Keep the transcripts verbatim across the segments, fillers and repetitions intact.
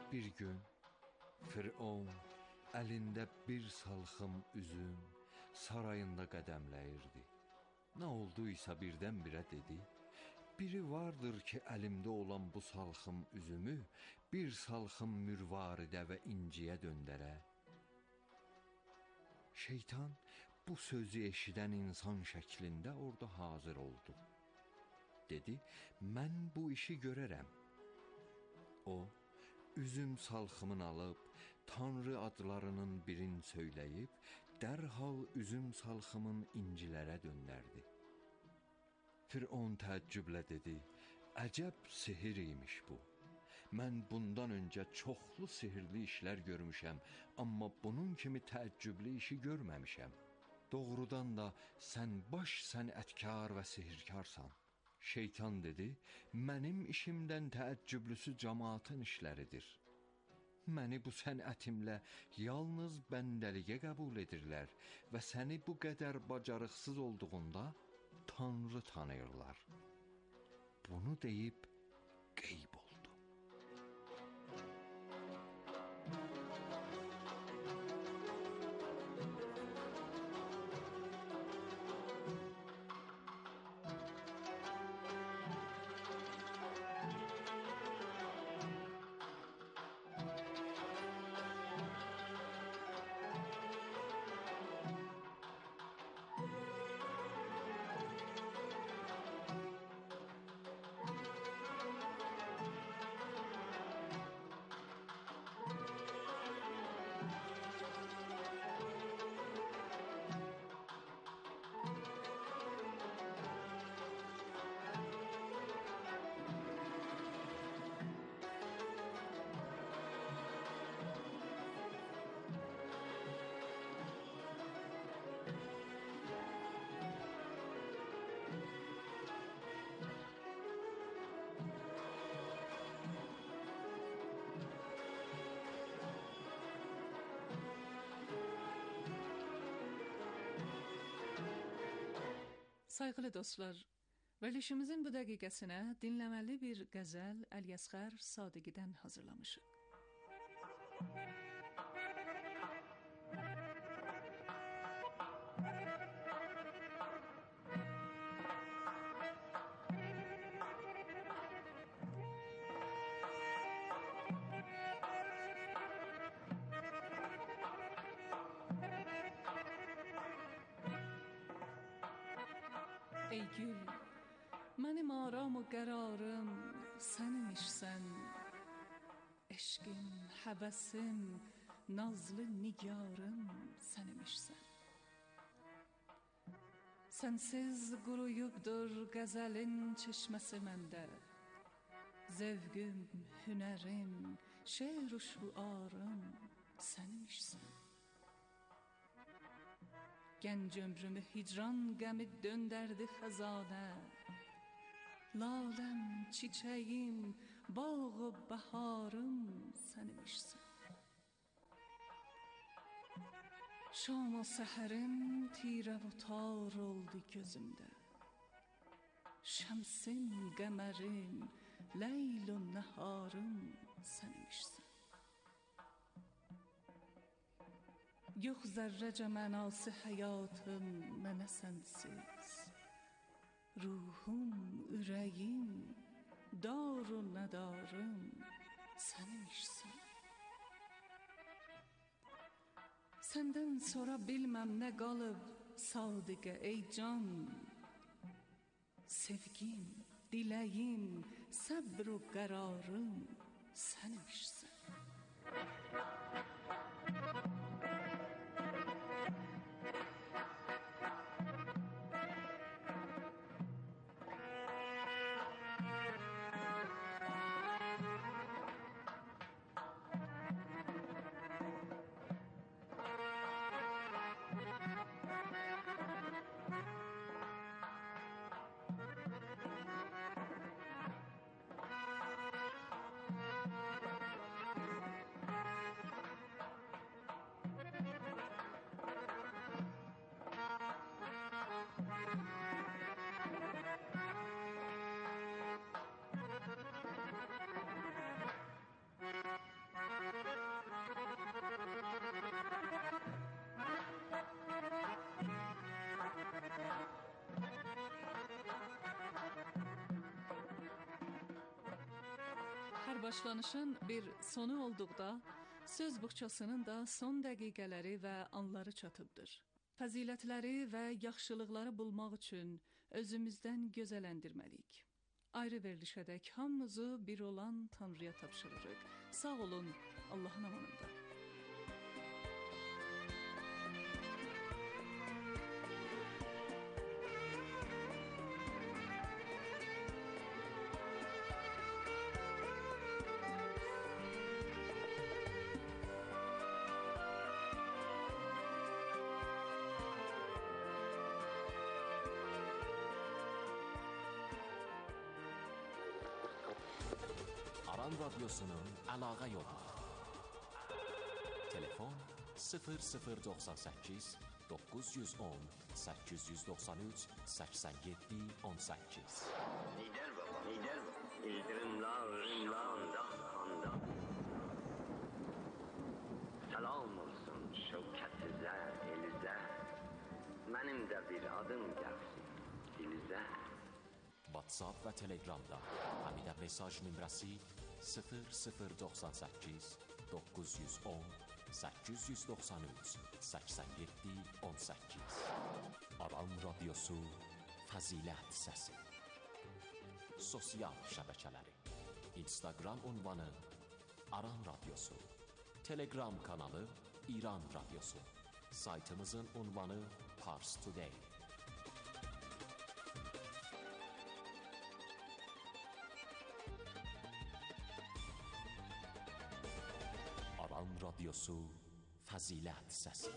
Bir gün Firon əlində bir salxım üzüm sarayında qədəmləyirdi. Nə olduysa birdən-birə dedi: biri vardır ki, əlimdə olan bu salxım üzümü bir salxım mürvaridə və inciyə döndərə. Şeytan bu sözü eşidən insan şəklində orada hazır oldu. Dedi: mən bu işi görərəm. O, üzüm salxımını alıb, Tanrı adlarının birini söyləyib, dərhal üzüm salxımın incilərə döndərdi. Firon təəccüblə dedi: əcəb sihir imiş bu. Mən bundan öncə çoxlu sihirli işlər görmüşəm, amma bunun kimi təəccüblü işi görməmişəm. Doğrudan da sən baş sənətkar və sihirkarsan. Şeytan dedi: mənim işimdən təəccüblüsü cəmaatın işləridir. Məni bu sənətimlə yalnız bəndəliyə qəbul edirlər və səni bu qədər bacarıqsız olduğunda Tanrı tanıyırlar. Bunu deyib qeyb oldu. Sayğılı dostlar, verilişimizin bu dəqiqəsinə dinləməli bir qəzəl Əlyəsğər Sadiqidən hazırlamışıq. Ey gül, mənim aram o qərarım sən imişsən. Eşqim, həvəsim, nazlı nigarım sən imişsən. Sənsiz quruyubdur qəzəlin çeşməsi məndə. Zevgüm, hünərim, şeir u şuarım sən imişsən. Gənc ömrümü hicran qəmi döndərdi xəzanə. Laləm, çiçəyim, bağ-ı bəharım sən imişsən. Şam o səhərim tirə və tar oldu gözümdə. Şəmsim, qəmərim, leyl u nəharım sən imişsən. Yox zərrəcə mənası həyatım mənə sənsiz. Ruhum, ürəyim, dar u nədarım sən imişsən. Səndən sonra bilməm nə qalıb sadiqə ey can. Sevgim, diləyim, səbr u qərarım sən imişsən. Hər başlanışın bir sonu olduqda, söz buxçasının da son dəqiqələri və anları çatıbdır. Fəzilətləri və yaxşılıqları bulmaq üçün özümüzdən gözələndirməliyik. Ayrı verilişədək hamımızı bir olan Tanrıya tapşırırıq. Sağ olun, Allahın amanında. Aran Radyosu'nun əlaqə yolu. Telefon sıfır sıfır doxsan səkkiz doqquz yüz on səkkiz yüz doxsan üç səksən yeddi on səkkiz. Lider baba, lider baba. İldirimler, rimler, anda. Salam olsun şevkətizə, elizə. Mənim də bir adım gəlsin dilizə. WhatsApp və Telegramda həmidə mesaj nömrəsi sıfır sıfır doxsan səkkiz doqquz yüz on səkkiz yüz doxsan üç səksən yeddi on səkkiz. Aran Radyosu Fəzilət Səsi. Sosial şəbəkələri: Instagram ünvanı Aran Radyosu, Telegram kanalı İran Radyosu, saytımızın ünvanı Pars Today. Aran Radyosu Fəzilət Səsi.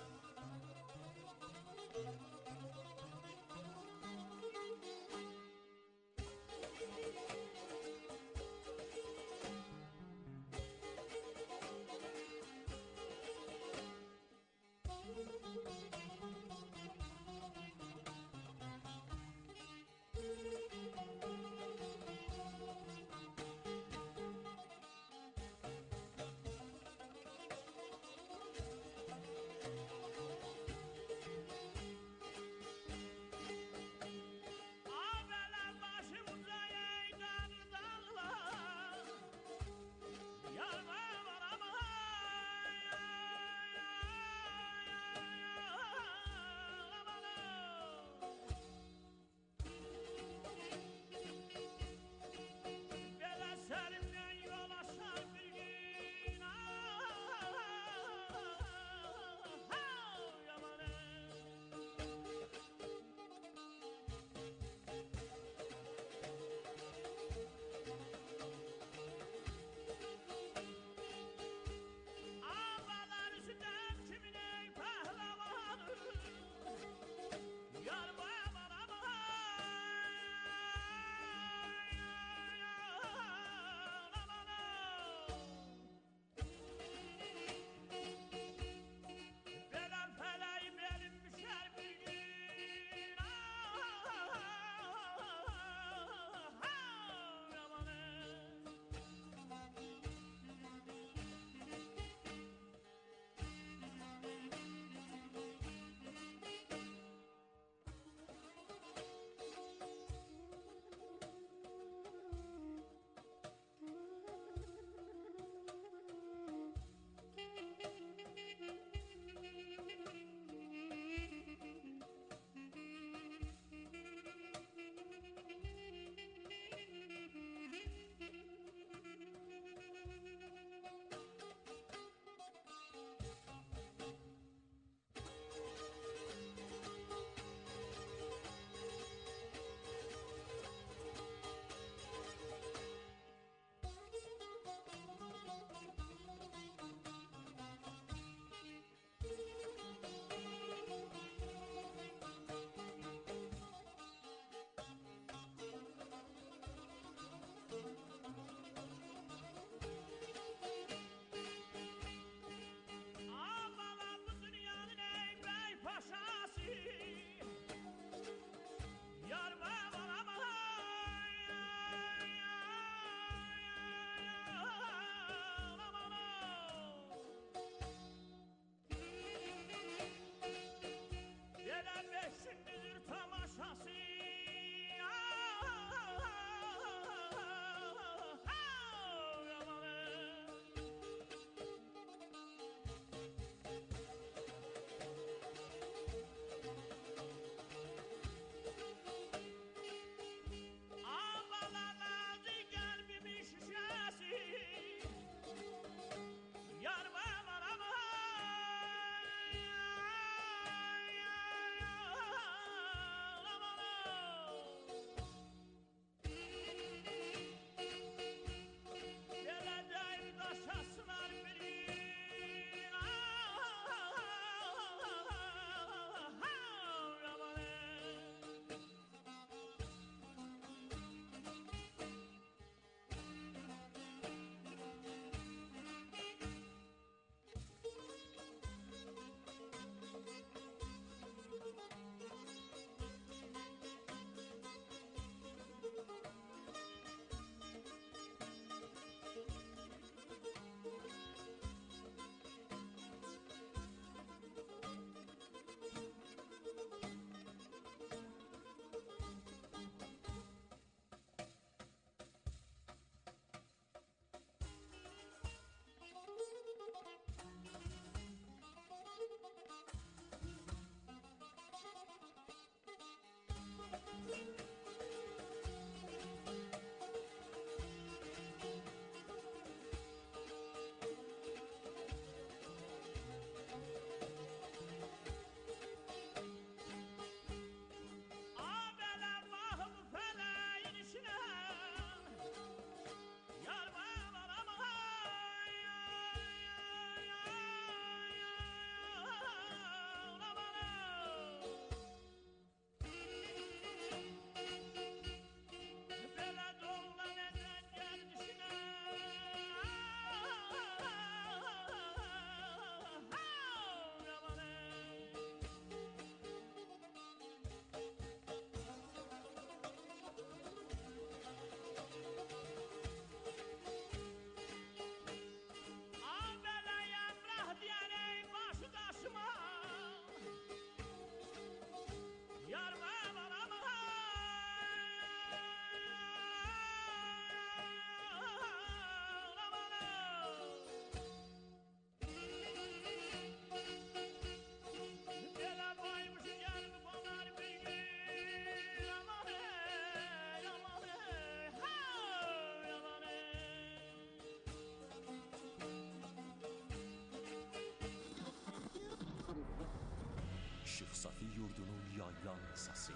Aşıq Safi yurdunun yaylan səsi,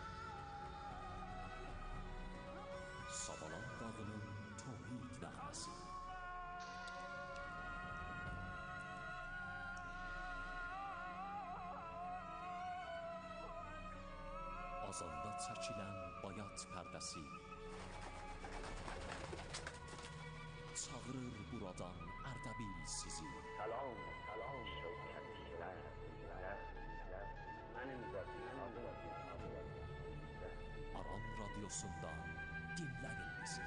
Savalan dağının tohid nəğməsi, Azanda çəkilən bayat pərdəsi, çağırır buradan Ərdəbil sizi. سلام سلام شوکتی‌تر من zaten Aran radyosundan dinləyin bizi.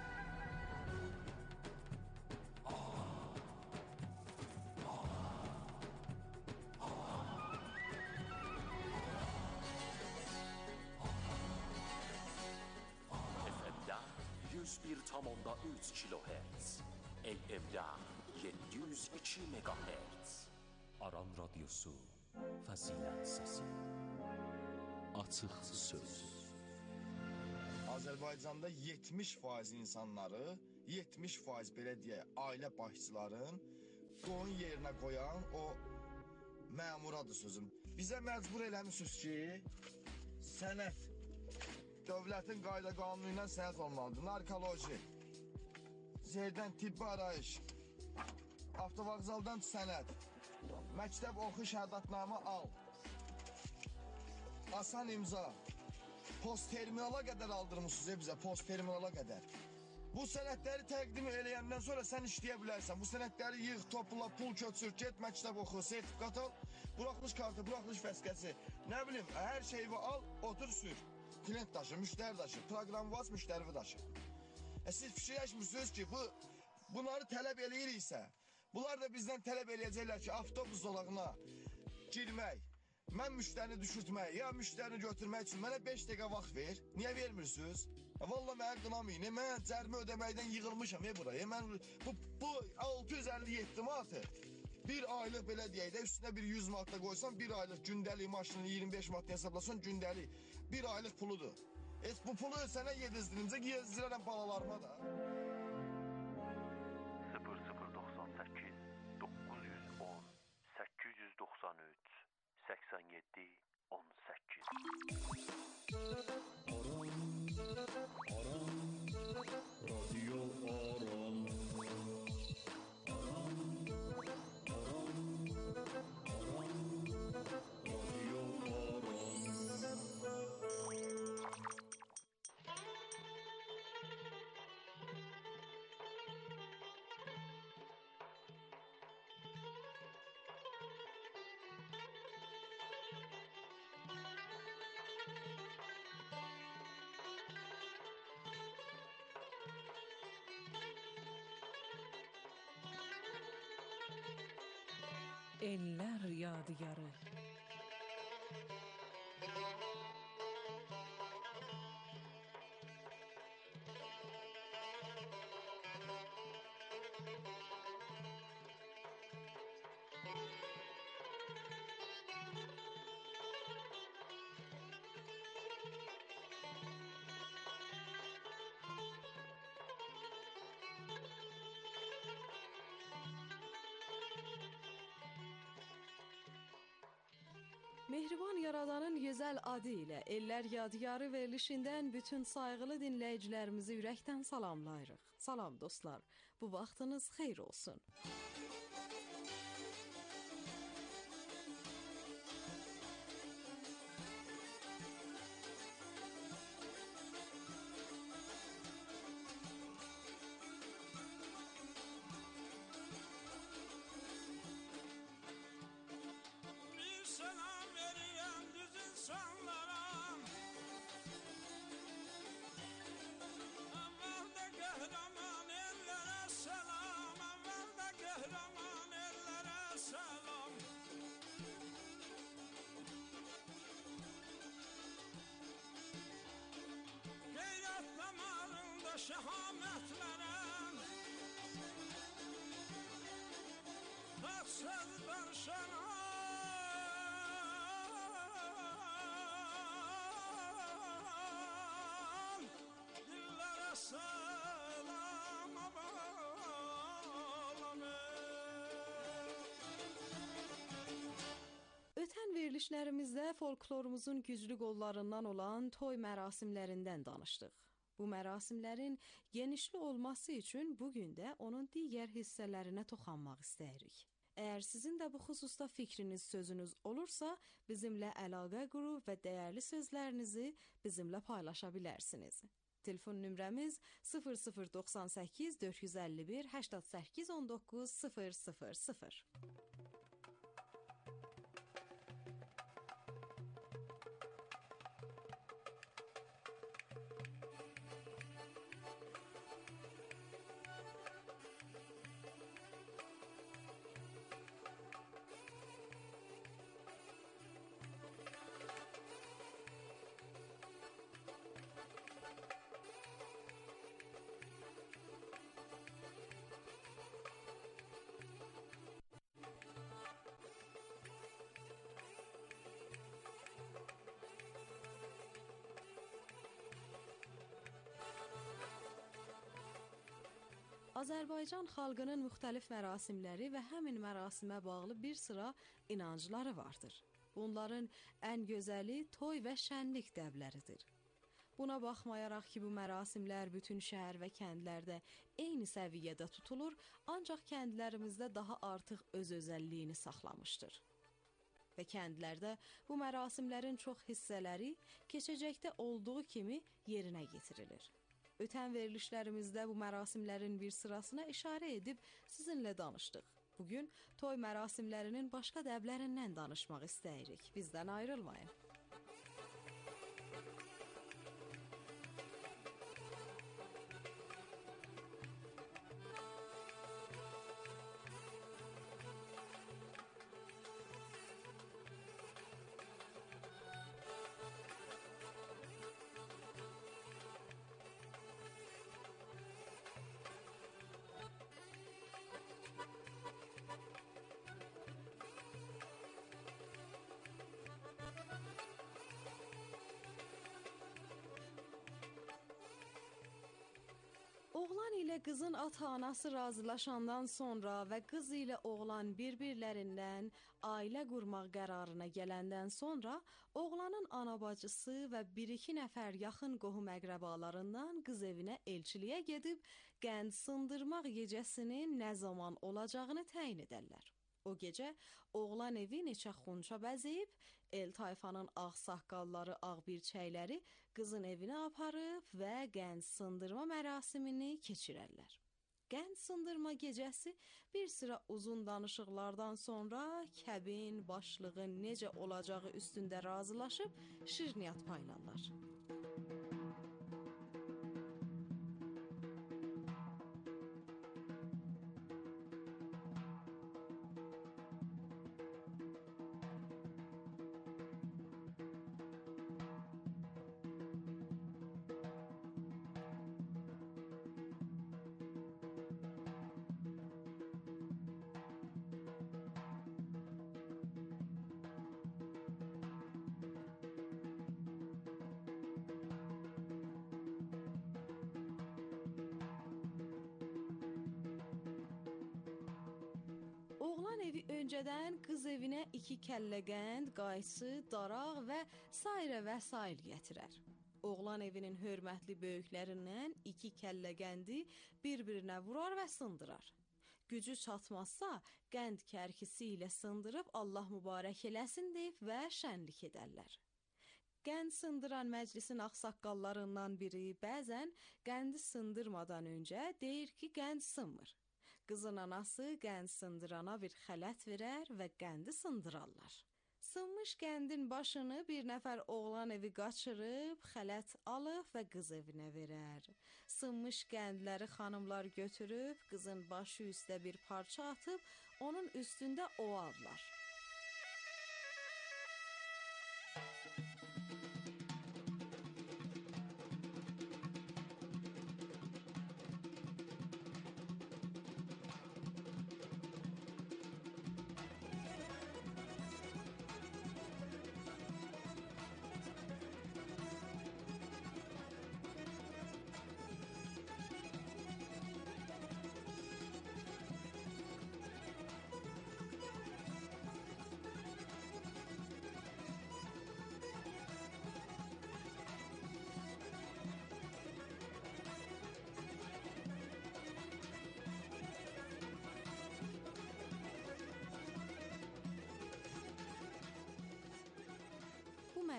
F M'də yüz bir tam onda üç kilohertz, A M'də yeddi yüz iki megahertz. Aran radyosu, fəzilət səsi, açıq söz. Azərbaycanda yetmiş faiz insanları, yetmiş faiz belə deyək, ailə başçıların qoyun yerinə qoyan o məmuradır sözüm. Bizə məcbur eləmişsiniz ki, sənət dövlətin qayda qanunu ilə sənət olmalıdır. Narkoloji, zeydən tibbi arayış, avtovağzaldan sənət, məktəb oxu şəhadətnamə al, asan imza, post terminala qədər aldırmışsınız ya bizə, post terminala qədər. Bu sənədləri təqdim eləyəndən sonra sən işləyə bilərsən. Bu sənədləri yığ, topla, pul köçür, get məktəb oxu, sertifikat al, buraxılış kartı, buraxılış fəskəsi, nə bilim, hər şeyi al, otur sür. Klient daşı, müştəri daşı, proqram vaz, müştəri daşı. E siz fikirləşmirsiniz ki, bu, bunları tələb eləyiriksə, bunlar da bizdən tələb eləyəcəklər ki, avtobus zolağına girmək, mən müştərini düşürtmək, ya müştərini götürmək üçün mənə beş dəqiqə vaxt ver. Niyə vermirsiniz? E, Valla mənə qınamayın, e, mən cərimə ödəməkdən yığılmışam e, buraya. E, mən, bu, bu altı yüz əlli yeddi manatı bir aylıq belə deyək də, üstünə bir yüz manat da qoysan, bir aylıq gündəlik maşını iyirmi beş manat hesablasan gündəlik bir aylıq puludur. E, bu pulu sənə yedizdirimcə yedizdirərəm balalarıma da. sıfır sıfır doxsan səkkiz doqquz yüz on səkkiz yüz doxsan üç səksən yeddi on səkkiz. Radyo Aran. Aran, Aran, Aran, Radyo Aran. Eller yadigarı. Mehriban Yaradanın gözəl adı ilə Ellər Yadigarı verilişindən bütün sayğılı dinləyicilərimizi ürəkdən salamlayırıq. Salam dostlar, bu vaxtınız xeyir olsun. Verilişlərimizdə folklorumuzun güclü qollarından olan toy mərasimlərindən danışdıq. Bu mərasimlərin genişli olması üçün bu gün də onun digər hissələrinə toxanmaq istəyirik. Əgər sizin də bu xüsusda fikriniz, sözünüz olursa, bizimlə əlaqə qurub və dəyərli sözlərinizi bizimlə paylaşa bilərsiniz. Telefon nömrəmiz sıfır sıfır doxsan səkkiz dörd yüz əlli bir səksən səkkiz on doqquz sıfır sıfır sıfır. Azərbaycan xalqının müxtəlif mərasimləri və həmin mərasimə bağlı bir sıra inancları vardır. Bunların ən gözəli toy və şənlik dəbləridir. Buna baxmayaraq ki, bu mərasimlər bütün şəhər və kəndlərdə eyni səviyyədə tutulur, ancaq kəndlərimizdə daha artıq öz özəlliyini saxlamışdır. Və kəndlərdə bu mərasimlərin çox hissələri keçəcəkdə olduğu kimi yerinə yetirilir. Ötən verilişlərimizdə bu mərasimlərin bir sırasına işarə edib sizinlə danışdıq. Bugün toy mərasimlərinin başqa dəblərindən danışmaq istəyirik. Bizdən ayrılmayın. Oğlan ilə qızın ata-anası razılaşandan sonra və qız ilə oğlan bir-birlərindən ailə qurmaq qərarına gələndən sonra oğlanın ana-bacısı və bir-iki nəfər yaxın qohum-əqrəbalarından qız evinə elçiliyə gedib qənd sındırmaq gecəsinin nə zaman olacağını təyin edərlər. O gecə oğlan evi neçə xunça bəzəyib, el tayfanın ağ saqqalları, ağ birçəkləri qızın evinə aparıb və qənd sındırma mərasimini keçirərlər. Qənd sındırma gecəsi bir sıra uzun danışıqlardan sonra kəbin, başlığın necə olacağı üstündə razılaşıb şirniyyat paylarlar. Oğlan evi öncədən qız evinə iki kəllə qənd, qaysı, daraq və sairə və sair gətirər. Oğlan evinin hörmətli böyüklərindən iki kəllə qəndi bir-birinə vurar və sındırar. Gücü çatmazsa, qənd kərkisi ilə sındırıb Allah mübarək eləsin deyib və şənlik edərlər. Qənd sındıran məclisin ağsaqqallarından biri bəzən qəndi sındırmadan öncə deyir ki, qənd sınmır. Qızın anası qənd sındırana bir xələt verər və qəndi sındırarlar. Sınmış qəndin başını bir nəfər oğlan evi qaçırıb, xələt alıb və qız evinə verər. Sınmış qəndləri xanımlar götürüb, qızın başı üstə bir parça atıb, onun üstündə ovarlar.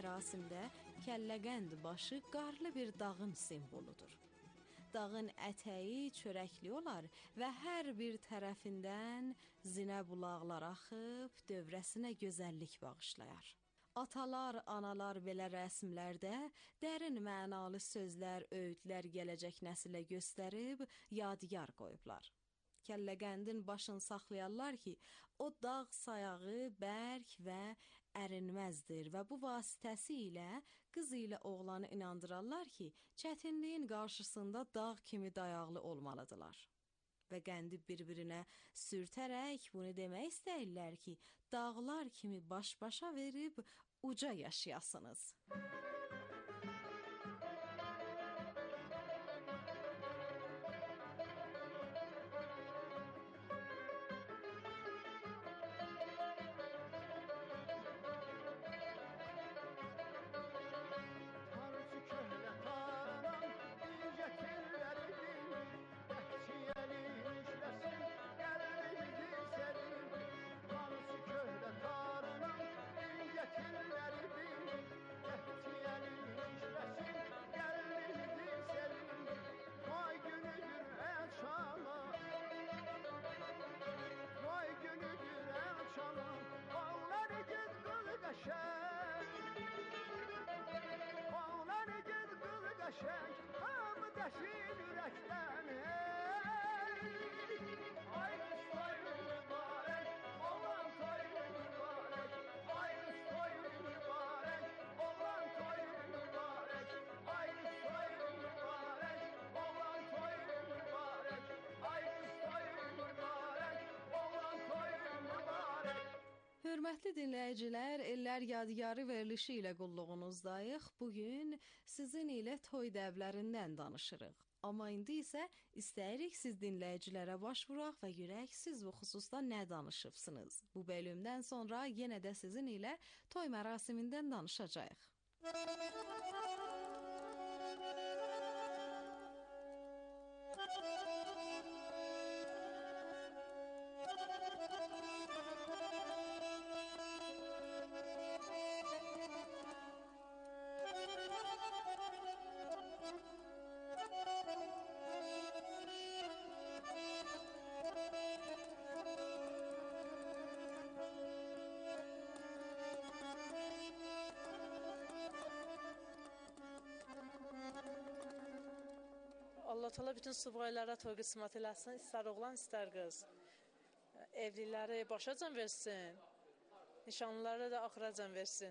mərasimdə kəlləqənd başı qarlı bir dağın simvoludur. Dağın ətəyi çörəkli olar və hər bir tərəfindən zinə bulaqlar axıb dövrəsinə gözəllik bağışlayar. Atalar, analar belə rəsmlərdə dərin mənalı sözlər, öğütlər gələcək nəsilə göstərib yadigar qoyublar. Kəlləqəndin başını saxlayarlar ki, o dağ sayağı bərk və ərinməzdir və bu vasitəsilə qız ilə oğlanı inandırarlar ki, çətinliyin qarşısında dağ kimi dayaqlı olmalıdırlar. Və qəndi bir-birinə sürtərək bunu demək istəyirlər ki, dağlar kimi baş-başa verib uca yaşayasınız. Hörmətli dinləyicilər, Ellər Yadigarı verilişi ilə qulluğunuzdayıq. Bugün sizin ilə toy dəvlərindən danışırıq. Amma indi isə istəyirik siz dinləyicilərə başvuraq və görək siz bu xüsusda nə danışıbsınız. Bu bölümdən sonra yenə də sizin ilə toy mərasimindən danışacağıq. Allah təala bütün subaylara toy qismət eləsin, istər oğlan, istər qız. Evliləri başacan versin, nişanlıları da axıracan versin.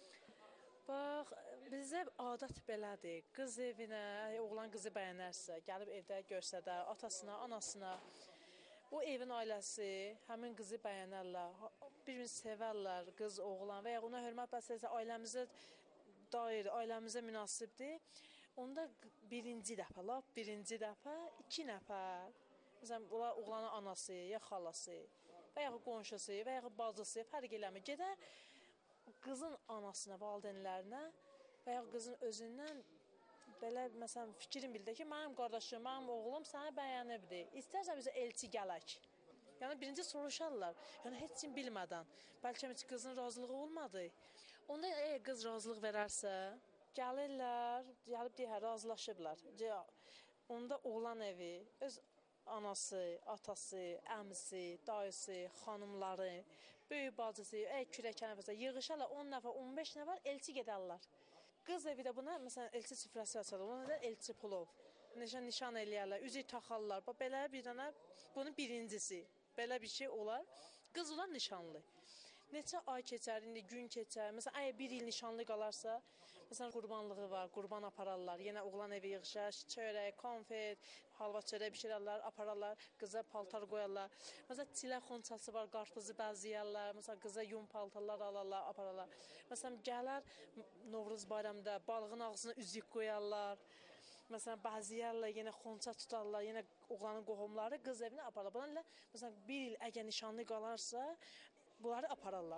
Bax, bizdə adət belədir. Qız evinə, oğlan qızı bəyənərsə, gəlib evdə göstərər atasına, anasına. O evin ailəsi həmin qızı bəyənərlər, bir-birini sevərlər, qız, oğlan və ya ona hörmət bəsləyirsə, ailəmizə dair, ailəmizə münasibdir. Onda birinci dəfə, lap birinci dəfə iki nəfər, məsələn, oğlanın anası, ya xalası, və ya qonşusu, və ya bacısı, fərq eləmir. Gedər qızın anasına, valideynlərinə və ya qızın özündən belə, məsələn, fikrin bildir ki, mənim qardaşım, mənim oğlum səni bəyənibdir. İstərsə bizə elçi gələk. Yəni, birinci soruşarlar, yəni heç kim bilmədən. Bəlkə heç qızın razılığı olmadı. Onda əgər qız razılıq verərsə, gəlirlər, gəlib deyər, razılaşıblar. Onda oğlan evi, öz anası, atası, əmisi, dayısı, xanımları, böyük bacısı, əgər kürəkən nəfəsə yığışarlar, on nəfər, on beş nəfər elçi gedərlər. Qız evi də buna, məsələn, elçi süfrəsi açarlar, ona da elçi pulov. Nişan, nişan eləyərlər, üzük taxarlar. Belə bir dənə, bunun birincisi, belə bir şey olar. Qız olan nişanlı. Neçə ay keçər, indi gün keçər. Məsələn, əgər bir il nişanlı qalarsa, məsələn, qurbanlığı var, qurban apararlar. Yenə oğlan evi yığışar, çörək, konfet, halva çörək bişirərlər, apararlar, qıza paltar qoyarlar. Məsələn, çilə xonçası var, qarpızı bəzəyərlər. Məsələn, qıza yun paltarlar alarlar, apararlar. Məsələn, gələr Novruz bayramında balığın ağzına üzük qoyarlar. Məsələn, bəzəyərlər, yenə xonça tutarlar, yenə oğlanın qohumları qız evinə apararlar. Bunlarla, məsələn, bir il əgər nişanlı qalarsa, bunları apararlar.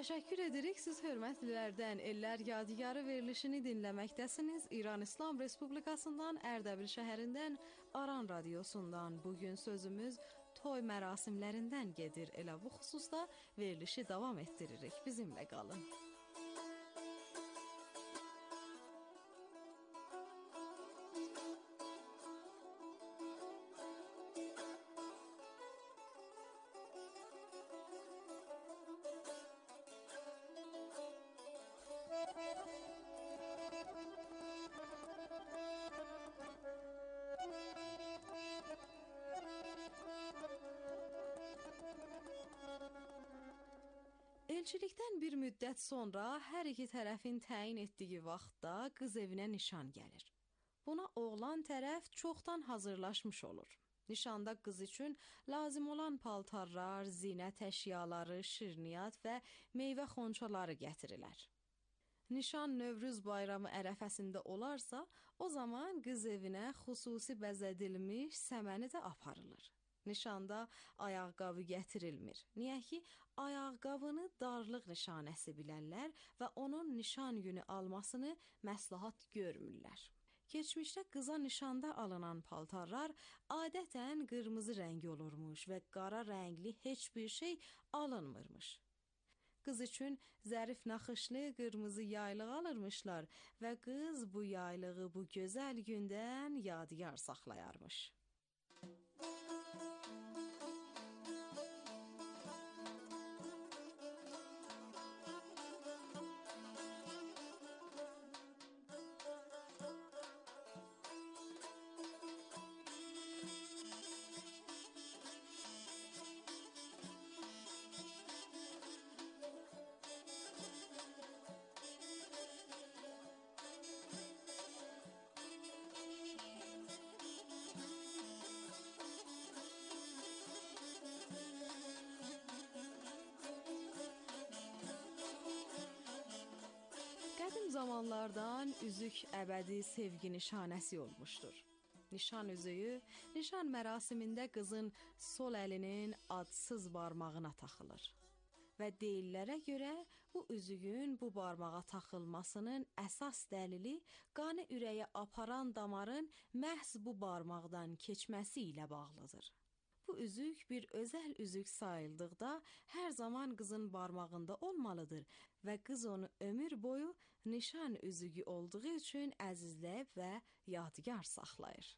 Təşəkkür edirik siz hörmətlilərdən. Ellər Yadigarı verilişini dinləməkdəsiniz. İran İslam Respublikasından Ərdəbil şəhərindən Aran radiosundan. Bugün sözümüz toy mərasimlərindən gedir. Elə bu xüsusda verilişi davam etdiririk. Bizimlə qalın. Elçilikdən bir müddət sonra hər iki tərəfin təyin etdiyi vaxtda qız evinə nişan gəlir. Buna oğlan tərəf çoxdan hazırlaşmış olur. Nişanda qız üçün lazım olan paltarlar, zinət əşyaları, şirniyyat və meyvə xonçaları gətirilər. Nişan Növrüz bayramı ərəfəsində olarsa, o zaman qız evinə xüsusi bəzədilmiş səməni də aparılır. Nişanda ayaqqabı gətirilmir. Niyə ki, ayaqqabını darlıq nişanəsi bilərlər və onun nişan günü almasını məsləhət görmürlər. Keçmişdə qıza nişanda alınan paltarlar adətən qırmızı rəng olurmuş və qara rəngli heç bir şey alınmırmış. Qız üçün zərif naxışlı qırmızı yaylıq alırmışlar və qız bu yaylığı bu gözəl gündən yadigar saxlayarmış. Qədim zamanlardan üzük əbədi sevgi nişanəsi olmuşdur. Nişan üzüyü, nişan mərasimində qızın sol əlinin adsız barmağına taxılır. Və deyillərə görə bu üzüyün bu barmağa taxılmasının əsas dəlili qanı ürəyə aparan damarın məhz bu barmaqdan keçməsi ilə bağlıdır. Bu üzük bir özəl üzük sayıldıqda hər zaman qızın barmağında olmalıdır və qız onu ömür boyu nişan üzüyü olduğu üçün əzizləyib və yadigar saxlayır.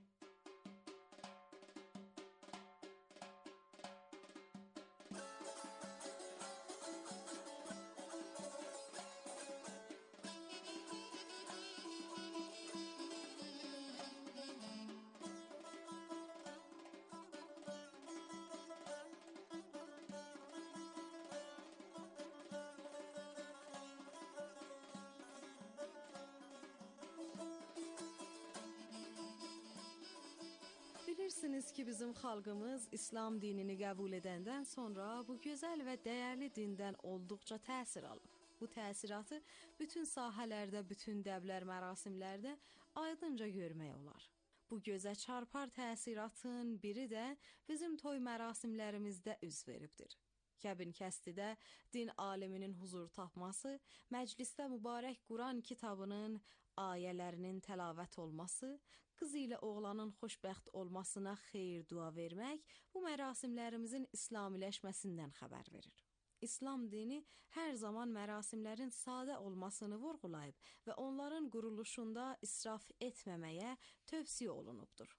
Bilirsiniz ki, bizim xalqımız İslam dinini qəbul edəndən sonra bu gözəl və dəyərli dindən olduqca təsir alıb. Bu təsiratı bütün sahələrdə, bütün dəblər mərasimlərdə aydınca görmək olar. Bu gözə çarpar təsiratın biri də bizim toy mərasimlərimizdə üz veribdir. Kəbin kəstidə din aliminin huzur tapması, məclisdə mübarək Quran kitabının ayələrinin təlavət olması, qız ilə oğlanın xoşbəxt olmasına xeyir dua vermək bu mərasimlərimizin İslamiləşməsindən xəbər verir. İslam dini hər zaman mərasimlərin sadə olmasını vurğulayıb və onların quruluşunda israf etməməyə tövsiyə olunubdur.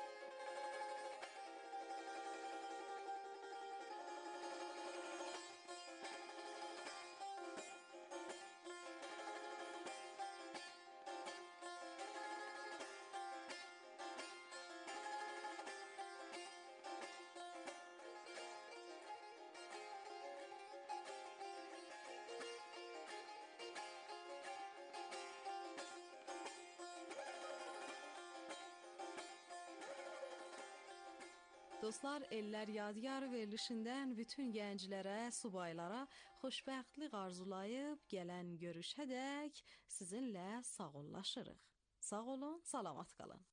Dostlar, Ellər Yadigarı verilişindən bütün gənclərə, subaylara xoşbəxtlik arzulayıb gələn görüşədək sizinlə sağollaşırıq. Sağ olun, salamat qalın.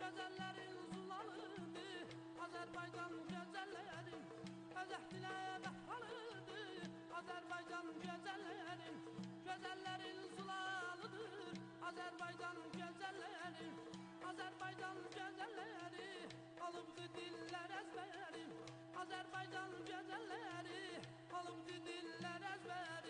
gözəllərin zulalıdır, Azərbaycan gözəllərin, özəhdilə vəfalıdır, Azərbaycan gözəllərin, gözəllərin zulalıdır, Azərbaycan gözəllərin, Azərbaycan gözəlləri, alıbdı dillər əzbəri, Azərbaycan gözəlləri, alıbdı dillər əzbəri.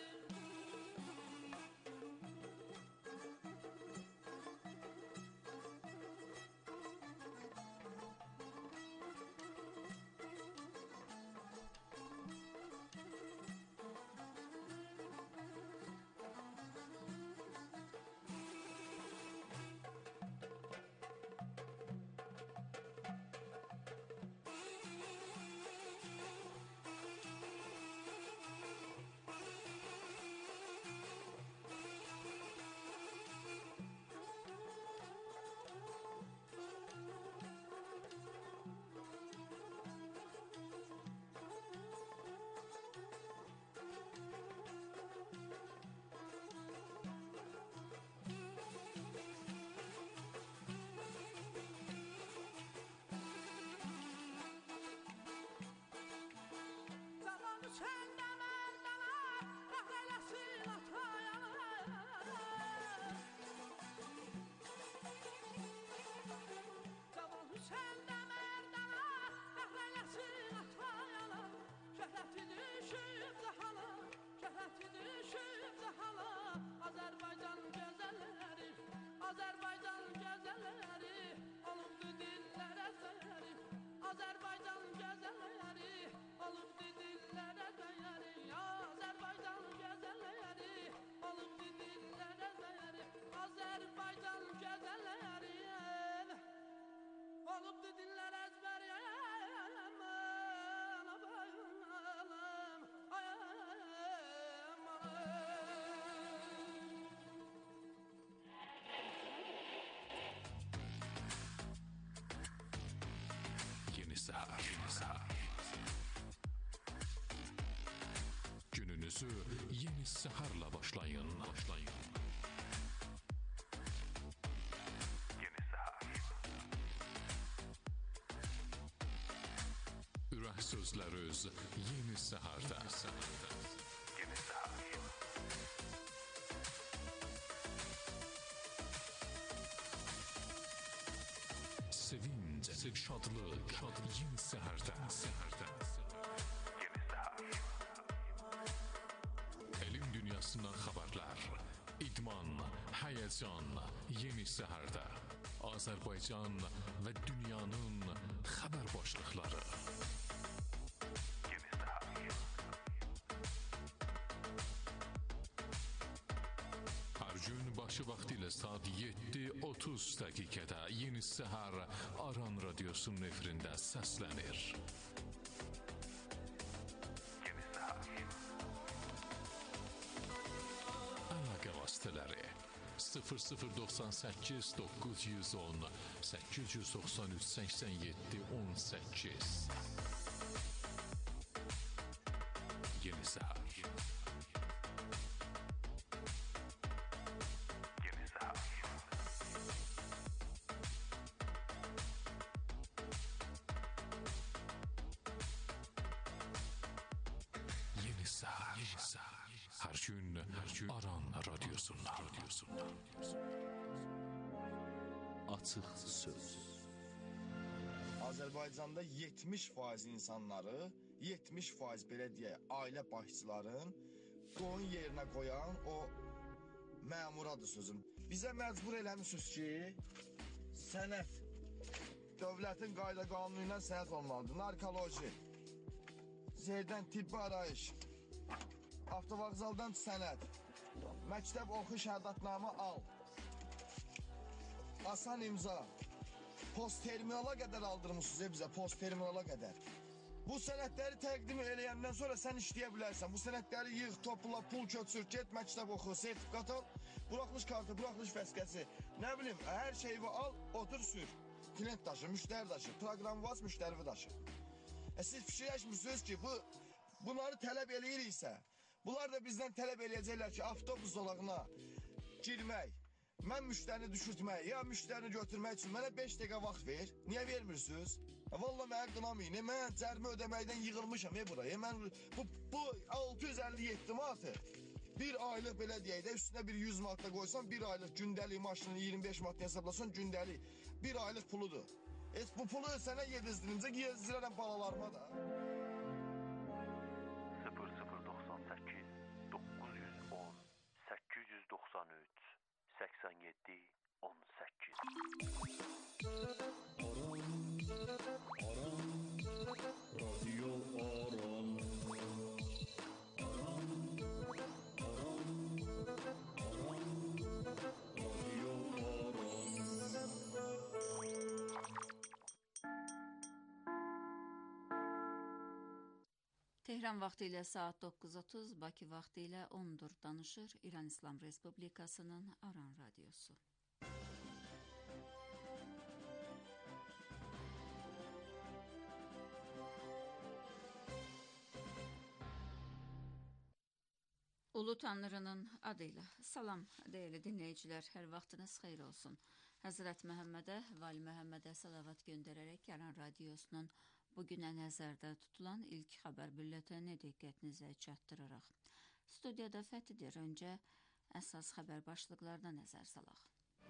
Azərbaycan gözəlləri, Azərbaycan gözəlləri, alıbdı dillər əzbəri, Azərbaycan gözəlləri, alıbdı dillər əzbəri, Azərbaycan gözəlləri, alıbdı dillər əzbəri, Azərbaycan gözəlləri, alıbdı dillər əzbəri. Səhər, səhər. Gününüzü yeni səhərlə başlayın. başlayın. Yeni səhər. Ürək sözləriniz yeni səhərdə. Yeni səhər. Sevinç, şadlıq, yeni səhərdə. Yeni səhər. Elm dünyasından xəbərlər, idman, həyəcan, yeni səhərdə. Azərbaycan və dünyanın xəbər başlıqları. Yeni səhər. Hər gün başı vaxtı ilə saat yeddi otuz dəqiqədə Yeni Səhər Aran Radiosunun efirində səslənir. Yeni səhər. Əlaqə vasitələri sıfır sıfır doxsan səkkiz doqquz yüz on səkkiz yüz doxsan üç səksən yeddi on səkkiz. Yeni Səhər. Hər gün, hər gün Aran Radiosundan. Açıq söz. Azərbaycanda yetmiş faiz insanları, yetmiş faiz belə deyək, ailə başçıların qoyun yerinə qoyan o məmuradır sözüm. Bizə məcbur eləmişsiniz ki, sənət, dövlətin qayda qanunu ilə sənət olmalıdır. Narkoloji, zehirdən tibbi arayış, avtovağzaldan sənət, məktəb oxu şəhadətnamə al, asan imza, post terminala qədər aldırmışsınız bizə, post terminala qədər. Bu sənədləri təqdim eləyəndən sonra sən işləyə bilərsən. Bu sənədləri yığ, topla, pul köçür, get məktəb oxu, sertifikat al, buraxılış kartı, buraxılış vəsqəsi, nə bilim, hər şeyi al, otur sür. Klient daşı, müştəri daşı, proqram vas, müştəri daşı. E siz fikirləşmirsiniz ki, bu, bunları tələb eləyiriksə, bunlar da bizdən tələb eləyəcəklər ki, avtobus zolağına girmək, Mən müştərini düşürtmək, ya müştərini götürmək üçün mənə beş dəqiqə vaxt ver. Niyə vermirsiniz? Valla mənə qınamayın. Mən cərimə ödəməkdən yığılmışam e buraya. Mən bu, bu altı yüz əlli yeddi manatı bir aylıq belə deyək də üstünə bir yüz manat da qoysan bir aylıq gündəlik maşını iyirmi beş manat hesablasan gündəlik bir aylıq puludur. Es bu pulu sənə yedizdirimcə yedizdirərəm balalarıma da. sıfır sıfır doxsan səkkiz doqquz yüz on səkkiz yüz doxsan üç səksən yeddi on səkkiz. Radyo Aran. Aran. Aran. Aran. Radyo Aran. Tehran vaxtı ilə saat doqquz otuz, Bakı vaxtı ilə ondur danışır İran İslam Respublikasının Aran Radyosu. Ulu Tanrının adıyla salam değerli dinleyiciler, her vaxtınız xeyir olsun. Hazret Məhəmmədə, Vali Məhəmmədə salavat göndərərək Aran Radyosunun bugünə nəzərdə tutulan ilk xəbər bülletini diqqətinizə çatdırırıq. Studiyada Fəthidir. Öncə əsas xəbər başlıqlarına nəzər salaq.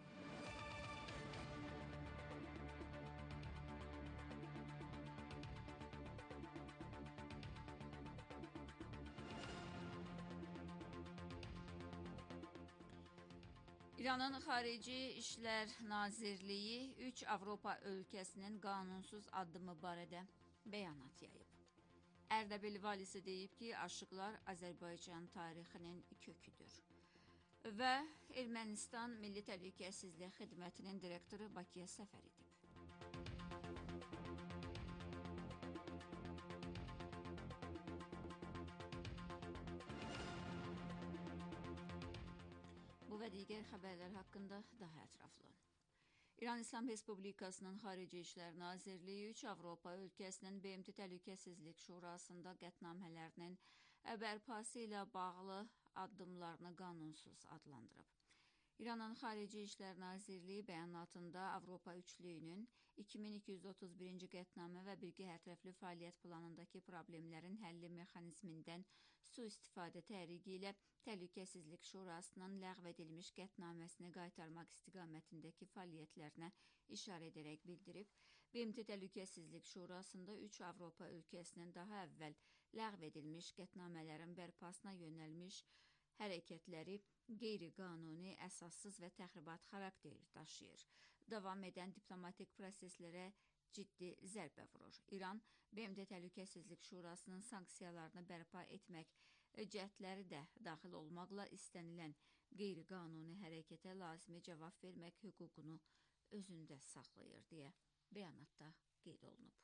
İranın Xarici İşlər Nazirliyi üç Avropa ölkəsinin qanunsuz addımı barədə bəyanat yayıb. Ərdəbil valisi deyib ki, aşıqlar Azərbaycan tarixinin köküdür. Və Ermənistan Milli Təhlükəsizlik Xidmətinin direktoru Bakıya səfər edib. Bu və digər xəbərlər haqqında daha ətraflı. İran İslam Respublikasının Xarici İşlər Nazirliyi üç Avropa ölkəsinin B M T Təhlükəsizlik Şurasında qətnamələrinin bərpası ilə bağlı addımlarını qanunsuz adlandırıb. İranın Xarici İşlər Nazirliyi bəyanatında Avropa üçlüyünün iki min iki yüz otuz birinci qətnamə və birgə hərtərəfli fəaliyyət planındakı problemlərin həlli mexanizmindən sui-istifadə təhriki ilə Təhlükəsizlik Şurasının ləğv edilmiş qətnaməsini qaytarmaq istiqamətindəki fəaliyyətlərinə işarə edərək bildirib. B M T Təhlükəsizlik Şurasında üç Avropa ölkəsinin daha əvvəl ləğv edilmiş qətnamələrin bərpasına yönəlmiş hərəkətləri qeyri-qanuni, əsassız və təxribat xarakteri daşıyır. Davam edən diplomatik proseslərə ciddi zərbə vurur. İran, B M T Təhlükəsizlik Şurasının sanksiyalarını bərpa etmək cəhdləri də daxil olmaqla istənilən qeyri-qanuni hərəkətə lazımi cavab vermək hüququnu özündə saxlayır deyə bəyanatda qeyd olunub.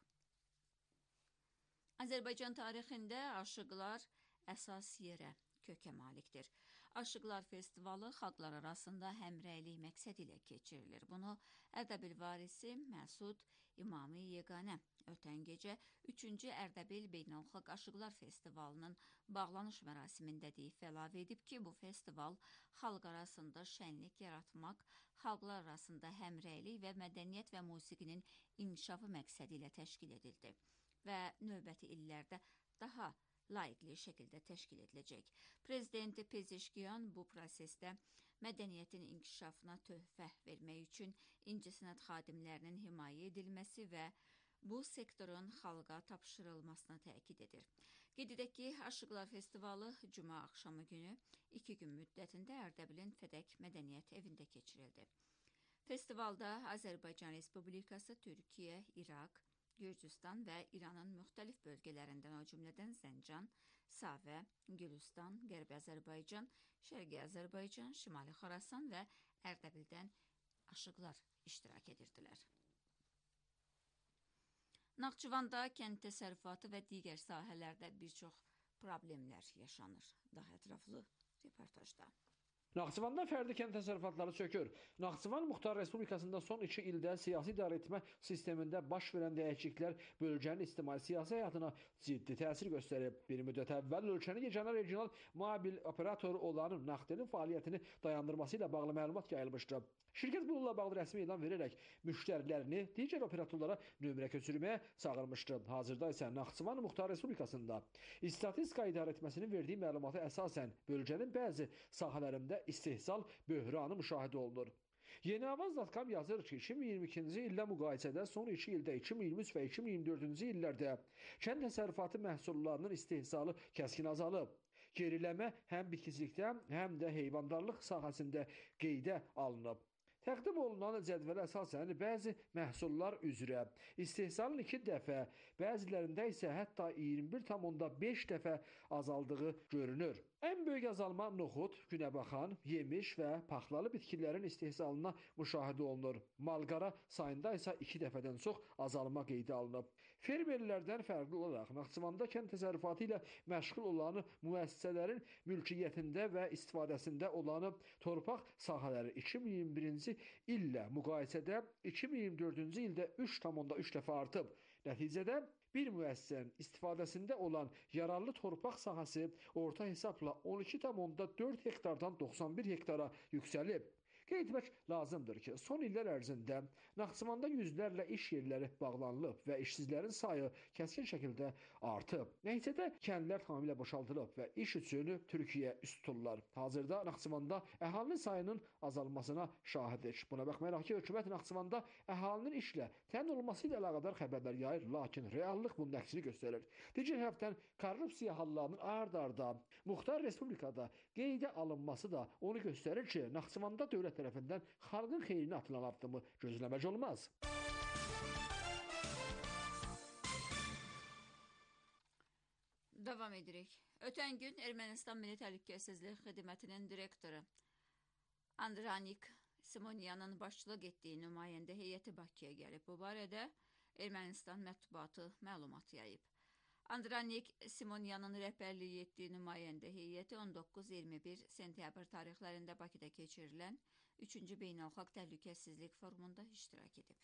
Azərbaycan tarixində aşıqlar əsas yerə kökə malikdir. Aşıqlar Festivalı xalqlar arasında həmrəylik məqsədi ilə keçirilir. Bunu Ərdəbil varisi Məsud İmami Yeganə ötən gecə üçüncü Ərdəbil Beynəlxalq Aşıqlar Festivalının bağlanış mərasimində deyib əlavə edib ki, bu festival xalq arasında şənlik yaratmaq, xalqlar arasında həmrəylik və mədəniyyət və musiqinin inkişafı məqsədi ilə təşkil edildi və növbəti illərdə daha layiqli şəkildə təşkil ediləcək. Prezident Pezeşkiyan bu prosesdə mədəniyyətin inkişafına töhfə vermək üçün incəsənət xadimlərinin himayə edilməsi və bu sektorun xalqa tapşırılmasına təkid edir. Qeyd edək ki, Aşıqlar Festivalı Cuma axşamı günü iki gün müddətində Ərdəbilin Fədək Mədəniyyət evində keçirildi. Festivalda Azərbaycan Respublikası, Türkiyə, İraq, Gürcüstan və İranın müxtəlif bölgələrindən, o cümlədən Zəncan, Savə, Gülüstan, Qərbi Azərbaycan, Şərqi Azərbaycan, Şimali Xorasan və Ərdəbildən aşıqlar iştirak edirdilər. Naxçıvanda kənd təsərrüfatı və digər sahələrdə bir çox problemlər yaşanır. Daha ətraflı reportajda. Naxçıvanda fərdi kənd təsərrüfatları çökür. Naxçıvan Muxtar Respublikasında son iki ildə siyasi idarəetmə sistemində baş verən dəyişikliklər bölgənin ictimai-siyasi həyatına ciddi təsir göstərib. Bir müddət əvvəl ölkənin yeganə regional mobil operatoru olan Naxtelin fəaliyyətini dayandırması ilə bağlı məlumat yayılmışdı. Şirkət bununla bağlı rəsmi elan verərək müştərilərini digər operatorlara nömrə köçürməyə çağırmışdı. Hazırda isə Naxçıvan Muxtar Respublikasında İstatistika İdarəetməsinin verdiyi məlumata əsasən bölgənin bəzi sahələrində istehsal böhranı müşahidə olunur. Yeniavaz nöqtə com yazır ki, iki min iyirmi ikinci illə müqayisədə son iki ildə iki min iyirmi üç və iki min iyirmi dördüncü illərdə kənd təsərrüfatı məhsullarının istehsalı kəskin azalıb. Geriləmə həm bitkicilikdə, həm də heyvandarlıq sahəsində qeydə alınıb. Təqdim olunan cədvələ əsasən bəzi məhsullar üzrə istehsalın iki dəfə, bəzilərində isə hətta iyirmi bir tam beş dəfə azaldığı görünür. Ən böyük azalma noxud, günəbaxan, yemiş və paxlalı bitkilərin istehsalına müşahidə olunur. Malqara sayında isə iki dəfədən çox azalma qeydə alınıb. Fermerlərdən fərqli olaraq Naxçıvanda kənd təsərrüfatı ilə məşğul olan müəssisələrin mülkiyyətində və istifadəsində olan torpaq sahələri iki min iyirmi birinci illə müqayisədə iki min iyirmi dördüncü ildə üç tam üç dəfə artıb. Nəticədə bir müəssisənin istifadəsində olan yararlı torpaq sahəsi orta hesabla on iki tam dörd hektardan doxsan bir hektara yüksəlib. Qeyd etmək lazımdır ki, son illər ərzində Naxçıvanda yüzlərlə iş yerləri bağlanılıb və işsizlərin sayı kəskin şəkildə artıb. Nəticədə kəndlər tamamilə boşaldılıb və iş üçün Türkiyə üst tuturlar. Hazırda Naxçıvanda əhalinin sayının azalmasına şahidik. Buna baxmayaraq ki, hökumət Naxçıvanda əhalinin işlə təmin olunması ilə əlaqədar xəbərlər yayır, lakin reallıq bunun əksini göstərir. Digər tərəfdən korrupsiya hallarının ard-arda Muxtar Respublikada qeydə alınması da onu göstərir ki, Naxçıvanda dövlət tərəfindən xalqın xeyrinə atılan addımı gözləmək olmaz. Davam edirik. Ötən gün Ermənistan Milli Təhlükəsizlik Xidmətinin direktoru Andranik Simonyanın başçılıq etdiyi nümayəndə heyəti Bakıya gəlib. Bu barədə Ermənistan mətbuatı məlumat yayıb. Andranik Simonyanın rəhbərliyi etdiyi nümayəndə heyəti on doqquz iyirmi bir sentyabr tarixlərində Bakıda keçirilən üçüncü Beynəlxalq Təhlükəsizlik Forumunda iştirak edib.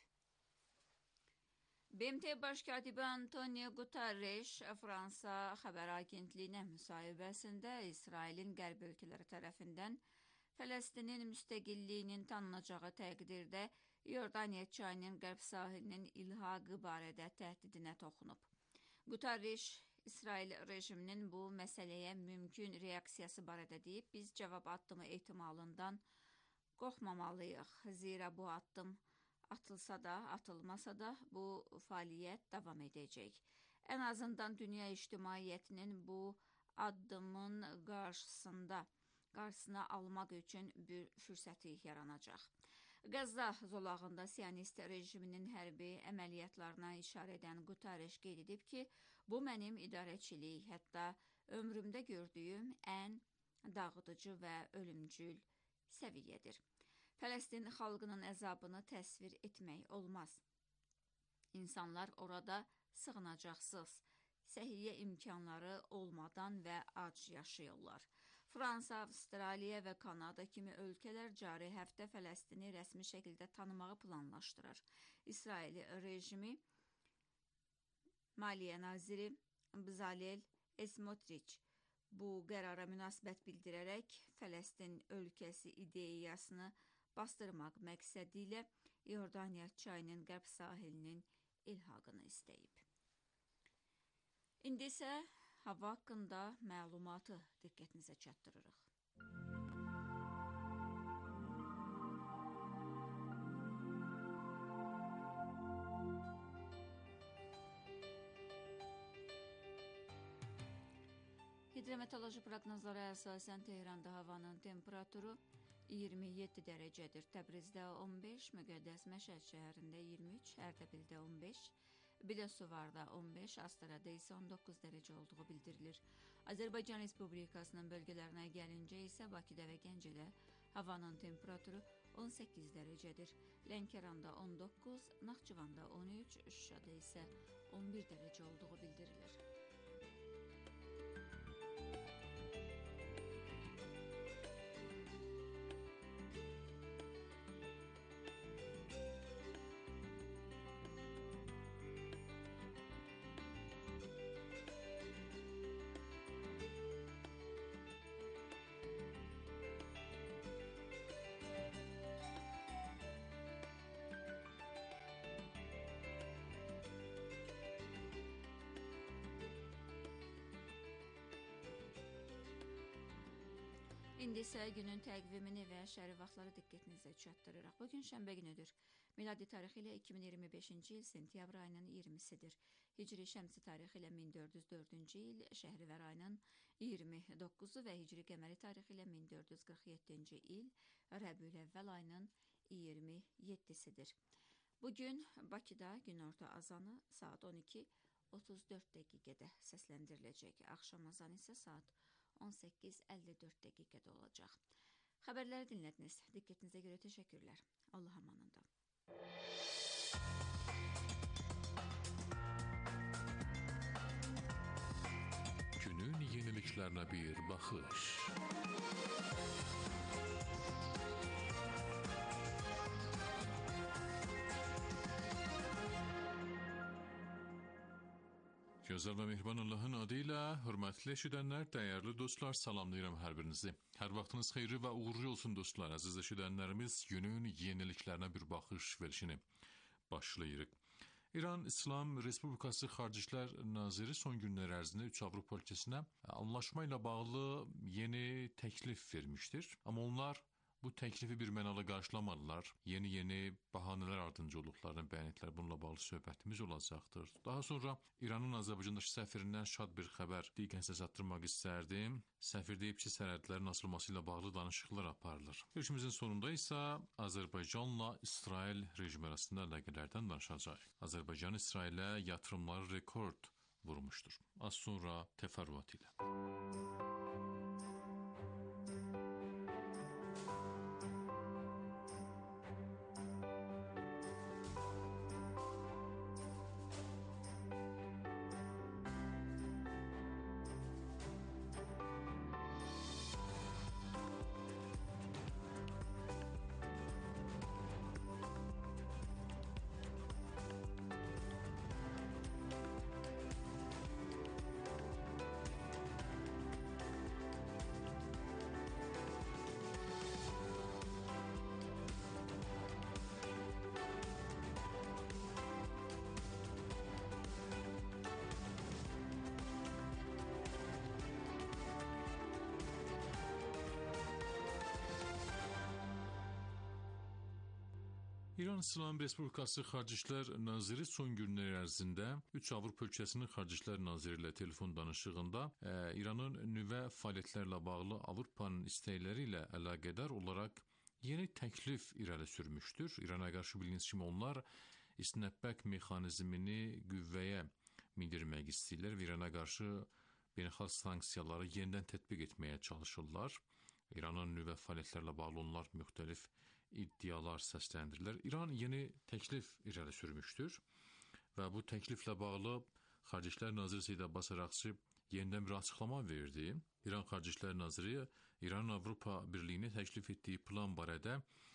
B M T Baş katibi Antonio Guterres Fransa xəbər agentliyinə müsahibəsində İsrailin qərb ölkələri tərəfindən Fələstinin müstəqilliyinin tanınacağı təqdirdə Yordaniya çayının qərb sahilinin ilhaqı barədə təhdidinə toxunub. Guterres İsrail rejiminin bu məsələyə mümkün reaksiyası barədə deyib, biz cavab addımı ehtimalından qorxmamalıyıq. Zira bu addım atılsa da, atılmasa da bu fəaliyyət davam edəcək. Ən azından dünya ictimaiyyətinin bu addımın qarşısında qarşısına almaq üçün bir fürsəti yaranacaq. Qəzza zolağında Siyonist rejiminin hərbi əməliyyatlarına işarə edən Guterres qeyd edib ki, bu mənim idarəçilik, hətta ömrümdə gördüyüm ən dağıdıcı və ölümcül səviyyədir. Fələstin xalqının əzabını təsvir etmək olmaz. İnsanlar orada sığınacaqsız, səhiyyə imkanları olmadan və ac yaşayırlar. Fransa, Avstraliya və Kanada kimi ölkələr cari həftə Fələstini rəsmi şəkildə tanımağı planlaşdırır. İsrail rejimi Maliyyə naziri Bezalel Smotrich bu qərara münasibət bildirərək Fələstin ölkəsi ideyasını bastırmaq məqsədi ilə Yordaniya çayının qərb sahilinin ilhaqını istəyib. İndi isə hava haqqında məlumatı diqqətinizə çatdırırıq. Hidrometeoroloji proqnozlara əsasən Tehranda havanın temperaturu iyirmi yeddi dərəcədir. Təbrizdə on beş, Müqəddəs Məşəd şəhərində iyirmi üç, Ərdəbildə on beş, Biləsuvarda on beş, Astarada isə on doqquz dərəcə olduğu bildirilir. Azərbaycan Respublikasının bölgələrinə gəlincə isə Bakıda və Gəncədə havanın temperaturu on səkkiz dərəcədir. Lənkəranda on doqquz, Naxçıvanda on üç, Şuşada isə on bir dərəcə olduğu bildirilir. İndi isə günün təqvimini və şəhəri vaxtları diqqətinizə çatdırırıq. Bugün şənbə günüdür. Miladi tarixi ilə iki min iyirmi beşinci il sentyabr ayının iyirmisidir. Hicri şəmsi tarixi ilə min dörd yüz dördüncü il şəhrivər ayının iyirmi doqquzu və hicri qəməri tarixi ilə min dörd yüz qırx yeddinci il Rəbiül-əvvəl ayının iyirmi yeddisidir. Bugün Bakıda günorta azanı saat on iki otuz dörd dəqiqədə səsləndiriləcək. Axşam azanı isə saat on səkkiz əlli dörd dəqiqədə olacaq. Xəbərləri dinlədiniz. Diqqətinizə görə təşəkkürlər. Allah amanında. Günün yeniliklerine bir bakış. Gözəl və mehriban Allahın adıyla hörmətli eşidənlər, dəyərli dostlar, salamlayıram hər birinizi. Hər vaxtınız xeyirli və uğurlu olsun dostlar. Əziz eşidənlərimiz, günün yeniliklərinə bir baxış verilişini başlayırıq. İran İslam Respublikası Xarici İşlər Naziri son günlər ərzində üç Avropa ölkəsinə anlaşma ilə bağlı yeni təklif vermişdir. Amma onlar bu təklifi bir mənalı qarşılamadılar. Yeni-yeni bahanələr ardınca olduqlarını bəyan etdilər. Bununla bağlı söhbətimiz olacaqdır. Daha sonra İranın Azərbaycandakı səfirindən şad bir xəbər diqqətinizə çatdırmaq istərdim. Səfir deyib ki, sərhədlərin açılması ilə bağlı danışıqlar aparılır. Görüşümüzün sonunda isə Azərbaycanla İsrail rejimi arasında əlaqələrdən danışacağıq. Azərbaycan İsrailə yatırımları rekord vurmuşdur. Az sonra təfərrüat ilə. İran İslam Respublikası Xarici İşlər Naziri son günlər ərzində üç Avropa ölkəsinin Xarici İşlər Naziri ilə telefon danışığında e, İranın nüvə fəaliyyətlərlə bağlı Avropanın istəkləri ilə əlaqədar olaraq yeni təklif irəli sürmüşdür. İrana qarşı bildiyiniz kimi onlar istinadbək mexanizmini qüvvəyə mindirmək istəyirlər və İrana qarşı beynəlxalq sanksiyaları yenidən tətbiq etməyə çalışırlar. İranın nüvə fəaliyyətlərlə bağlı onlar müxtəlif iddialar səsləndirirlər. İran yeni təklif irəli sürmüşdür və bu təkliflə bağlı Xarici İşlər Naziri Seyid Abbas Əraqçı yenidən bir açıqlama verdi. İran Xarici İşlər Naziri İranın Avropa Birliyinə təklif etdiyi plan barədə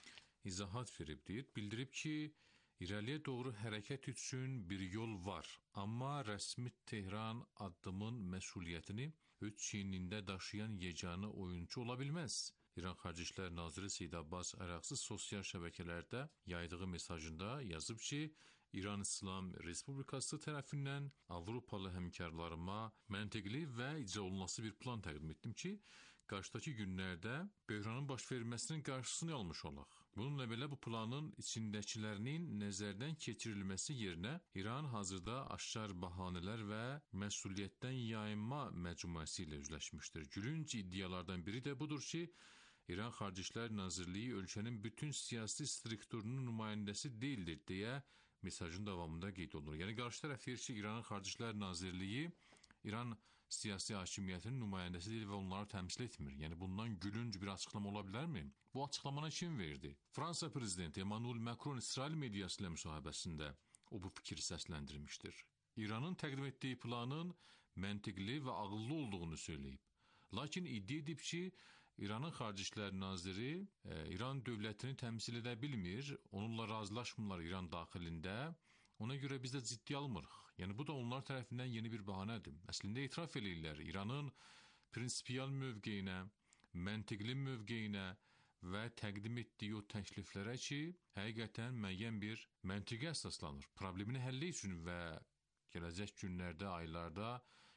izahat verib deyir. Bildirib ki, irəliyə doğru hərəkət üçün bir yol var, amma rəsmi Tehran addımın məsuliyyətini öz çiynində daşıyan yeganə oyuncu ola bilməz. İran Xarici İşlər Naziri Seyid Abbas Əraqçı sosial şəbəkələrdə yaydığı mesajında yazıb ki, İran İslam Respublikası tərəfindən Avropalı həmkarlarıma məntiqli və icra olunması bir plan təqdim etdim ki, qarşıdakı günlərdə böhranın baş verməsinin qarşısını almış olaq. Bununla belə bu planın içindəkilərinin nəzərdən keçirilməsi yerinə İran hazırda aşkar bahanələr və məsuliyyətdən yayınma məcmuəsi ilə üzləşmişdir. Gülünc iddialardan biri də budur ki, İran Xarici İşlər Nazirliyi ölkənin bütün siyasi strukturunun nümayəndəsi deyildir deyə mesajın davamında qeyd olunur. Yəni qarşı tərəf deyir ki, İranın Xarici İşlər Nazirliyi İran siyasi hakimiyyətinin nümayəndəsi deyil və onları təmsil etmir. Yəni bundan gülünc bir açıqlama ola bilərmi? Bu açıqlamanı kim verdi? Fransa prezidenti Emmanuel Macron İsrail mediası ilə müsahibəsində o bu fikri səsləndirmişdir. İranın təqdim etdiyi planın məntiqli və ağıllı olduğunu söyləyib. Lakin iddia edib ki, İranın Xarici İşlər Naziri e, İran dövlətini təmsil edə bilmir, onunla razılaşmırlar İran daxilində, ona görə biz də ciddi almırıq. Yəni bu da onlar tərəfindən yeni bir bahanədir. Əslində etiraf eləyirlər İranın prinsipial mövqeyinə, məntiqli mövqeyinə və təqdim etdiyi o təkliflərə ki, həqiqətən müəyyən bir məntiqə əsaslanır. Problemini həlli üçün və gələcək günlərdə, aylarda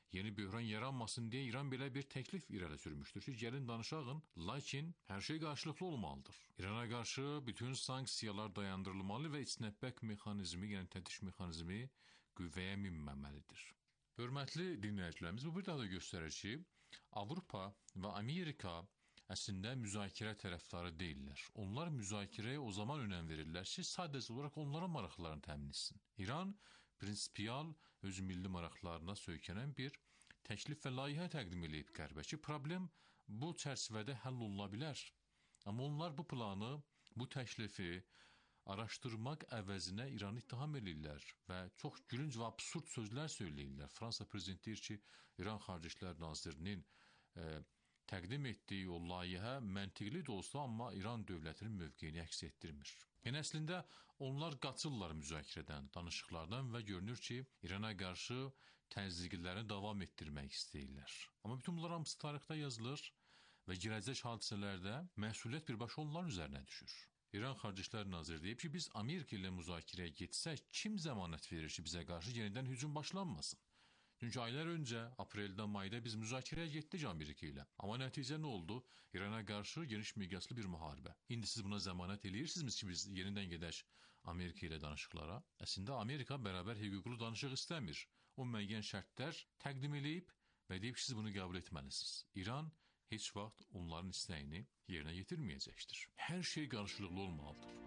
yeni böhran yaranmasın deyə İran belə bir təklif irəli sürmüşdür ki, gəlin danışağın, lakin hər şey qarşılıqlı olmalıdır. İrana qarşı bütün sanksiyalar dayandırılmalı və içnətbək mexanizmi, yəni tətiş mexanizmi qüvvəyə minməməlidir. Hörmətli dinləyicilərimiz, bu bir daha da göstərir ki, Avropa və Amerika əslində müzakirə tərəfdarı deyirlər. Onlar müzakirəyə o zaman önəm verirlər ki, sadəcə olaraq onlara maraqlarını təmin etsin. İran prinsipial, öz milli maraqlarına söykənən bir təklif və layihə təqdim edib qərbə ki, problem bu çərçivədə həll oluna bilər. Amma onlar bu planı, bu təklifi araşdırmaq əvəzinə İranı ittiham edirlər və çox gülünc və absurd sözlər söyləyirlər. Fransa prezidenti deyir ki, İran Xarici İşlər Nazirinin e, təqdim etdiyi o layihə məntiqli də olsa, amma İran dövlətinin mövqeyini əks etdirmir. Yəni əslində onlar qaçırlar müzakirədən, danışıqlardan və görünür ki, İrana qarşı təzyiqlərini davam etdirmək istəyirlər. Amma bütün bunlar hamısı tarixdə yazılır və gələcək hadisələrdə məsuliyyət birbaşa onların üzərinə düşür. İran Xarici İşlər Naziri deyib ki, biz Amerika ilə müzakirəyə getsək, kim zəmanət verir ki, bizə qarşı yenidən hücum başlanmasın? Çünki aylar öncə, apreldə, mayda biz müzakirəyə getdik Amerika ilə. Amma nəticə nə oldu? İrana qarşı geniş miqyaslı bir müharibə. İndi siz buna zəmanət eləyirsinizmi ki, biz yenidən gedək Amerika ilə danışıqlara? Əslində Amerika bərabər hüquqlu danışıq istəmir. O müəyyən şərtlər təqdim eləyib və deyib ki, siz bunu qəbul etməlisiniz. İran heç vaxt onların istəyini yerinə yetirməyəcəkdir. Hər şey qarşılıqlı olmalıdır.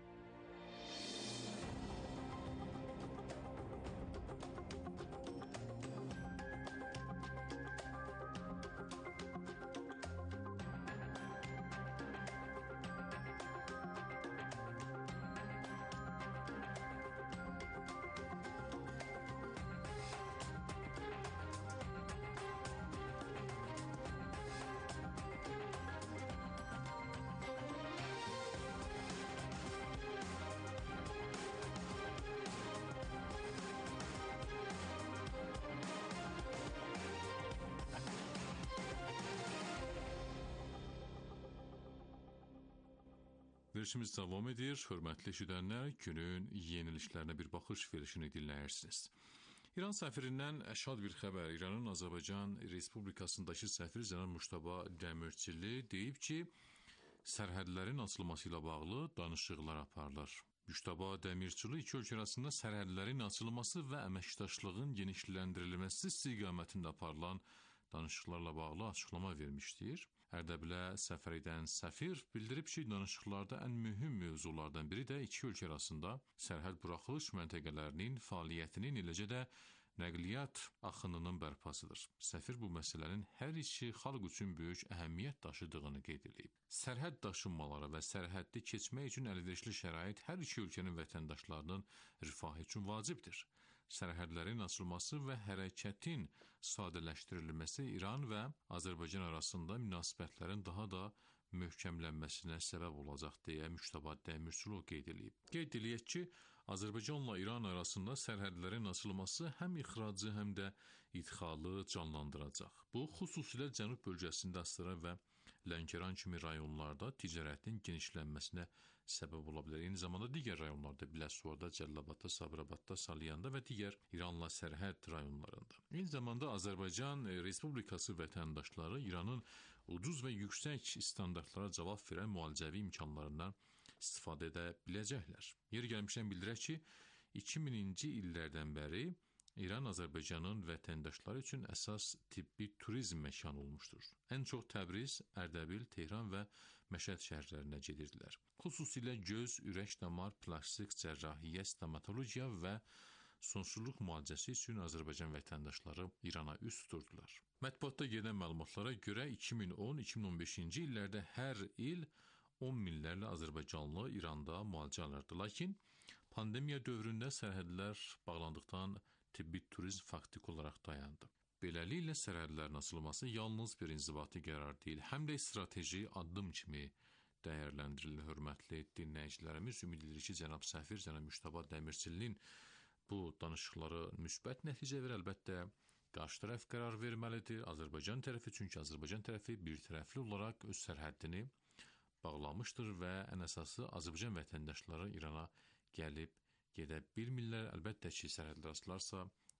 Verilişimiz davam edir. Hörmətli eşidənlər, günün yeniliklərinə bir baxış verilişini dinləyirsiniz. İran səfirindən şad bir xəbər. İranın Azərbaycan Respublikasındakı səfiri cənab Mujtaba Dəmirçili deyib ki, sərhədlərin açılması ilə bağlı danışıqlar aparılır. Mujtaba Dəmirçili iki ölkə arasında sərhədlərin açılması və əməkdaşlığın genişləndirilməsi istiqamətində aparılan danışıqlarla bağlı açıqlama vermişdir. Ərdəbilə səfər edən səfir bildirib ki, danışıqlarda ən mühüm mövzulardan biri də iki ölkə arasında sərhəd buraxılış məntəqələrinin fəaliyyətinin, eləcə də nəqliyyat axınının bərpasıdır. Səfir bu məsələnin hər iki xalq üçün böyük əhəmiyyət daşıdığını qeyd edib. Sərhəd daşınmaları və sərhəddi keçmək üçün əlverişli şərait hər iki ölkənin vətəndaşlarının rifahı üçün vacibdir. Sərhədlərin açılması və hərəkətin sadələşdirilməsi İran və Azərbaycan arasında münasibətlərin daha da möhkəmlənməsinə səbəb olacaq deyə Mujtaba Dəmirçili qeyd edib. Qeyd edilib ki, Azərbaycanla İran arasında sərhədlərin açılması həm ixracı, həm də idxalı canlandıracaq. Bu, xüsusilə cənub bölgəsində Astara və Lənkəran kimi rayonlarda ticarətin genişlənməsinə səbəb ola bilər. Eyni zamanda digər rayonlarda, Biləsuvarda, Cəlilabadda, Sabirabadda, Saliyanda və digər İranla sərhəd rayonlarında. Eyni zamanda Azərbaycan Respublikası vətəndaşları İranın ucuz və yüksək standartlara cavab verən müalicəvi imkanlarından istifadə edə biləcəklər. Yeri gəlmişdən bildirək ki, iki minci illərdən bəri İran Azərbaycanın vətəndaşları üçün əsas tibbi turizm məkanı olmuşdur. Ən çox Təbriz, Ərdəbil, Tehran və Məşəd şəhərlərinə gedirdilər. Xüsusilə göz, ürək, damar, plastik, cərrahiyyə, stomatologiya və sonsuzluq müalicəsi üçün Azərbaycan vətəndaşları İrana üz tuturdular. Mətbuatda gedən məlumatlara görə iki min on iki min on beşinci illərdə hər il on minlərlə Azərbaycanlı İranda müalicə alırdı. Lakin pandemiya dövründə sərhədlər bağlandıqdan tibbi turizm faktiki olaraq dayandı. Beləliklə, sərhədlərin açılması yalnız bir inzibati qərar deyil, həm də strateji addım kimi dəyərləndirilir. Hörmətli dinləyicilərimiz, ümid edirik ki, cənab səfir, cənab Mujtaba Dəmirçilinin bu danışıqları müsbət nəticə verir. Əlbəttə, qarşı tərəf qərar verməlidir, Azərbaycan tərəfi, çünki Azərbaycan tərəfi bir tərəfli olaraq öz sərhəddini bağlamışdır və ən əsası Azərbaycan vətəndaşları İrana gəlib gedə bilmirlər. Əlbəttə ki, sərhədlər açılarsa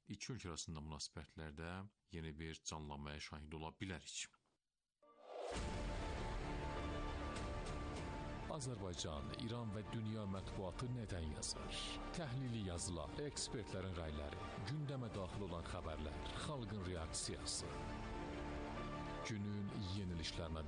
iki ölkə arasında münasibətlərdə yeni bir canlanmaya şahid ola bilərik. Azərbaycan, İran və dünya mətbuatı nədən yazır? Təhlili yazılar, ekspertlərin rəyləri, gündəmə daxil olan xəbərlər, xalqın reaksiyası. Günün yenilişlərinə